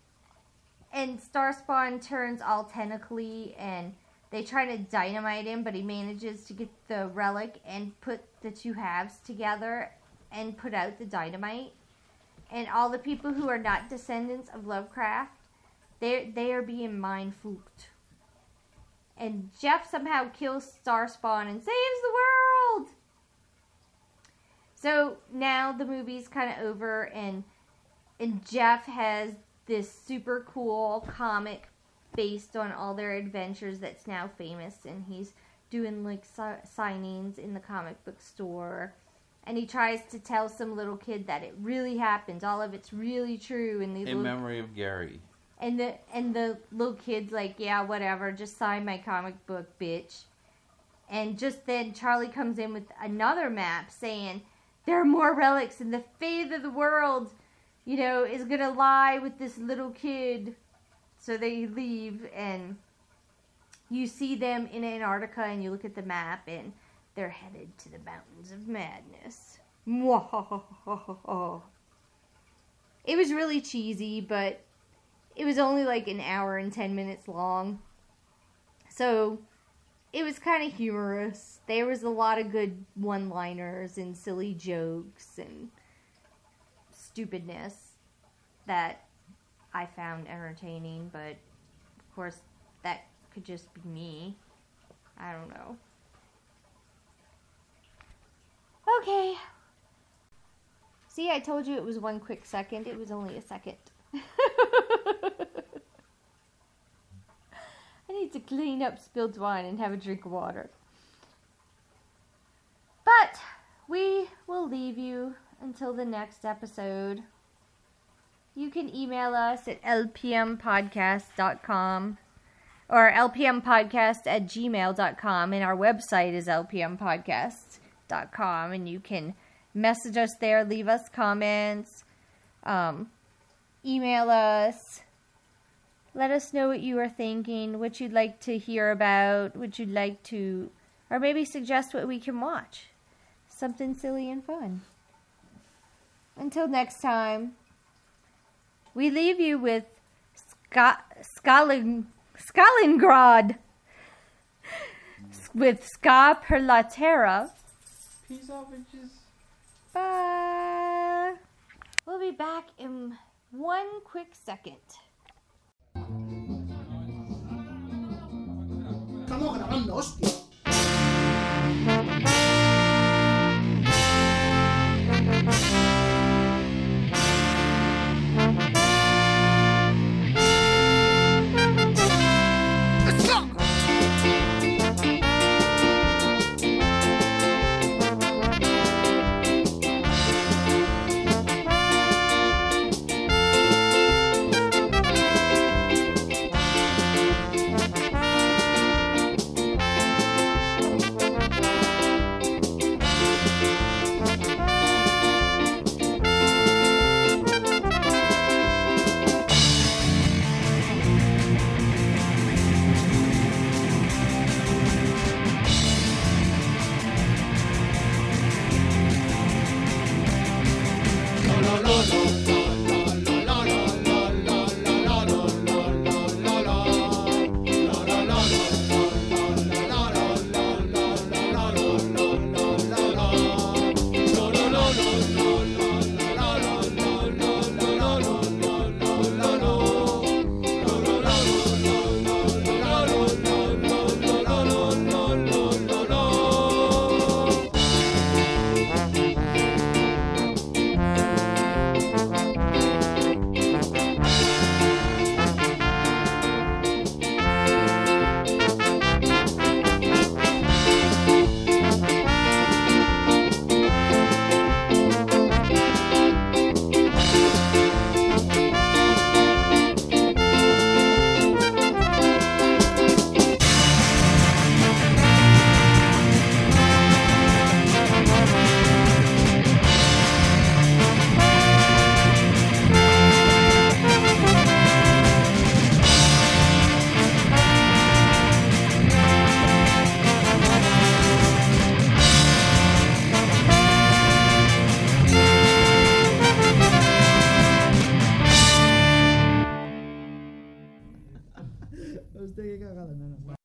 And Starspawn turns all tentacly, and they try to dynamite him, but he manages to get the relic and put the two halves together and put out the dynamite. and all the people who are not descendants of Lovecraft, they they are being mind fooled. And Jeff somehow kills Starspawn and saves the world. So now the movie's kind of over, and and Jeff has this super cool comic based on all their adventures that's now famous, and he's doing like si- signings in the comic book store, and he tries to tell some little kid that it really happened, all of it's really true, and the In little, memory of Gary. and the and the little kid's like, yeah, whatever, just sign my comic book, bitch. And just then Charlie comes in with another map saying there are more relics, and the fate of the world, you know, is gonna lie with this little kid. So they leave, and you see them in Antarctica, and you look at the map, and they're headed to the Mountains of Madness. It was really cheesy, but it was only like an hour and ten minutes long. So it was kind of humorous. There was a lot of good one-liners and silly jokes and stupidness that I found entertaining, but of course that could just be me. I don't know. Okay. See, I told you it was one quick second. It was only a second. I need to clean up spilled wine and have a drink of water. But we will leave you until the next episode. You can email us at l p m podcast dot com or l p m podcast at gmail dot com, and our website is l p m podcast dot com, and you can message us there, leave us comments, um, email us, let us know what you are thinking, what you'd like to hear about, what you'd like to, or maybe suggest what we can watch. Something silly and fun. Until next time, we leave you with Ska- Skalin- Skalingrad with Ska per la Terra. Peace out, bitches. Bye. We'll be back in one quick second. Estamos grabando, hostia. Hostia, qué cagada, nena.